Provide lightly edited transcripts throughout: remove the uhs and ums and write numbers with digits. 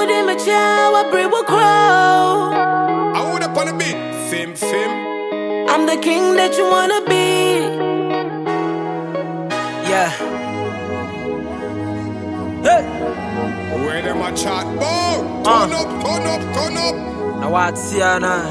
Wouldn't my child, I breathe will crow. I would up on the beat. Fim. I'm the king that you wanna be. Yeah. Hey. Where them a chat bout? Turn up. Now what's here now?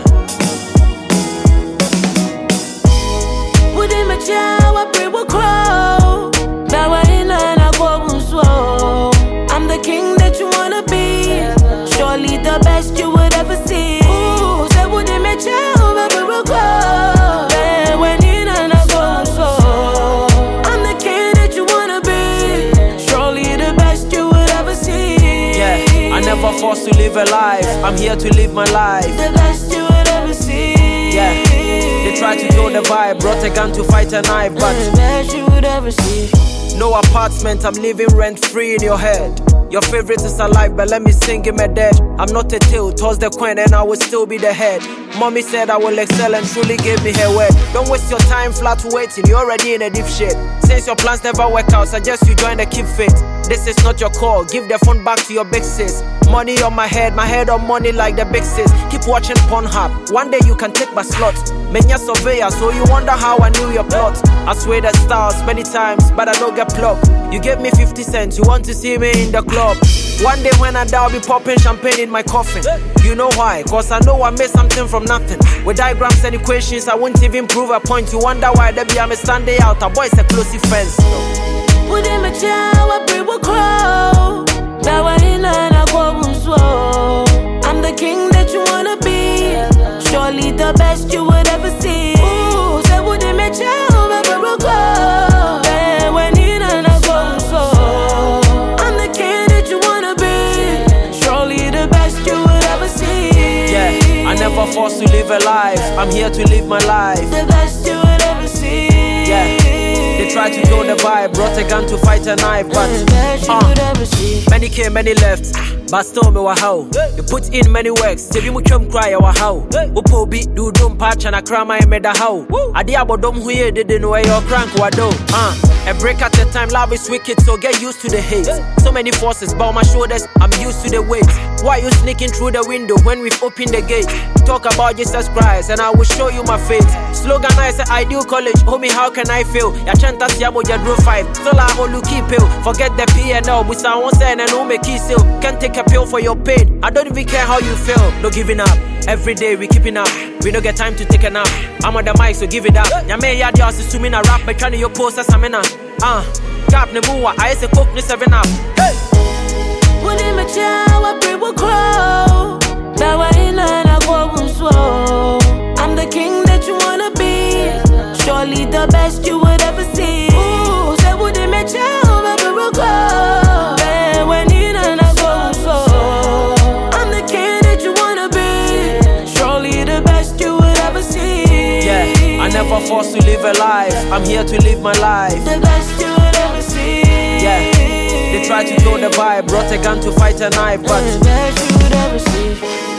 Wouldn't my child, I breathe will crow. Now I ain't I go slow. I'm the king that you wanna be. Surely the best you would ever see. Ooh, say wouldn't my child, I breathe will crow. Yeah, when you and I go slow. I'm the king that you wanna be. Surely the best you would ever see. Yeah, I never forced to live a life. I'm here to live my life. The best you would ever see. Yeah, they tried to kill the vibe, brought a gun to fight a knife, but the best you would ever see. No apartment, I'm living rent free in your head. Your favorite is alive, but let me sing him a dead. I'm not a tail, toss the coin and I will still be the head. Mommy said I will excel and truly gave me her word. Don't waste your time flat waiting, you're already in a deep shit. Since your plans never work out, suggest you join the Keep Fit. This is not your call, give the phone back to your big sis. Money on my head on money like the big sis. Keep watching Pornhub, one day you can take my slot. Menya surveyor, so you wonder how I knew your plot. I swear the stars many times, but I don't get plucked. You gave me 50 cents, you want to see me in the club. One day when I die, I'll be popping champagne in my coffin. You know why? Cause I know I made something from nothing. With diagrams and equations, I won't even prove a point. You wonder why there be I'm standing out, a boy's a close fence. Wouldn't my child, I breathe will crow. Now I ain't I go slow. I'm the king that you wanna be. Surely the best you would ever see. Ooh, say wouldn't my child, I breathe will crow. Yeah, when you and I go slow. I'm the king that you wanna be. Surely the best you would ever see. Yeah, I never forced to live a life. I'm here to live my life. The best you would ever see. Yeah. They tried to kill the vibe, brought a gun to fight a knife, but many came, many left, but still me wa how. You put in many works, till you chum cry wa how. Upo beat do dum patch and a crama I made a how. Adi abodom who ye didn't know your crank wa do. A break at a time, love is wicked, so get used to the hate. So many forces bow my shoulders, I'm used to the weight. Why you sneaking through the window when we've opened the gate? Talk about Jesus Christ and I will show you my faith. Slogan I say ideal college, homie how can I feel? Ya chanta siamo ya draw 5, so la holu keep pill. Forget the P&L, we sound one saying and make key seal. Can't take a pill for your pain, I don't even care how you feel. No giving up, every day we keeping up. We don't get time to take a nap. I'm on the mic so give it up. Nyame ya di us to me na rap, me trying to your post as I'm in a Gap ne muwa, I say cook ne 7 up. Hey! Wouldn't my child, I breathe will crow. Now I ain't I go slow. I'm the king that you wanna be. Surely the best you would ever see. Ooh, say wouldn't my child, I breathe will crow. Yeah, when you and I go slow. I'm the king that you wanna be. Surely the best you would ever see. Yeah, I never forced to live a life. I'm here to live my life. The best you would ever see. Yeah, they tried to kill the vibe, brought a gun to fight a knife, but the best you would ever see.